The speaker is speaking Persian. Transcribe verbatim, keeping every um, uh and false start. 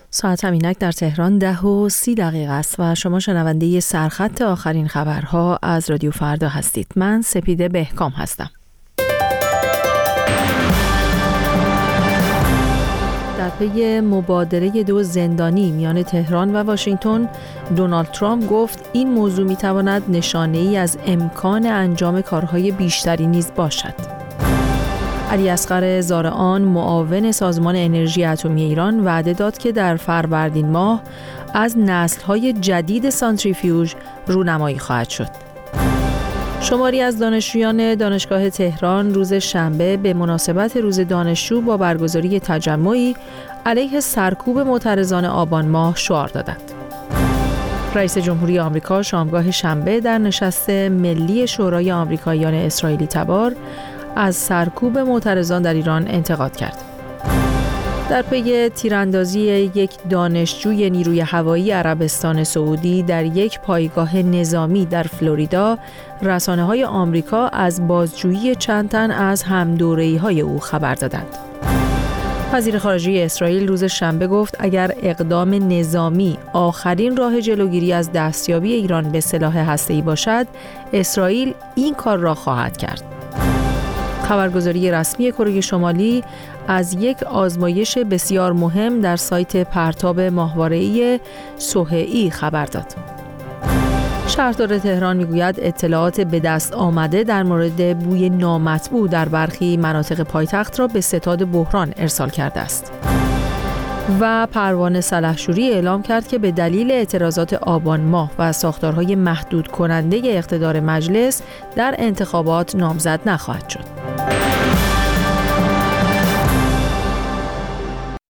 ساعت همینک در تهران ده و سی دقیقه است و شما شنونده سرخط آخرین خبرها از رادیو فردا هستید. من سپیده بهکام هستم. در پی مبادله دو زندانی میان تهران و واشنگتن، دونالد ترامپ گفت این موضوع میتواند نشانه‌ای از امکان انجام کارهای بیشتری نیز باشد. علی اصغر زارعان، معاون سازمان انرژی اتمی ایران، وعده داد که در فروردین ماه از نسل‌های جدید سانتریفیوژ رونمایی خواهد شد. شماری از دانشجویان دانشگاه تهران روز شنبه به مناسبت روز دانشجو با برگزاری تجمعی علیه سرکوب معترضان آبان ماه شعار دادند. رئیس جمهوری آمریکا شامگاه شنبه در نشست ملی شورای آمریکاییان اسرائیلی تبار از سرکوب معترضان در ایران انتقاد کرد. در پی تیراندازی یک دانشجوی نیروی هوایی عربستان سعودی در یک پایگاه نظامی در فلوریدا، رسانه‌های آمریکا از بازجویی چند تن از همدوره‌ای‌های او خبر دادند. وزیر خارجه اسرائیل روز شنبه گفت اگر اقدام نظامی آخرین راه جلوگیری از دستیابی ایران به سلاح هسته‌ای باشد، اسرائیل این کار را خواهد کرد. خبرگزاری رسمی کره شمالی از یک آزمایش بسیار مهم در سایت پرتاب ماهواره‌ای سوهئی خبر داد. شهردار تهران میگوید اطلاعات به دست آمده در مورد بوی نامطبوع در برخی مناطق پایتخت را به ستاد بحران ارسال کرده است. و پروانه سلحشوری اعلام کرد که به دلیل اعتراضات آبان ماه و ساختارهای محدود کننده اقتدار مجلس در انتخابات نامزد نخواهد شد.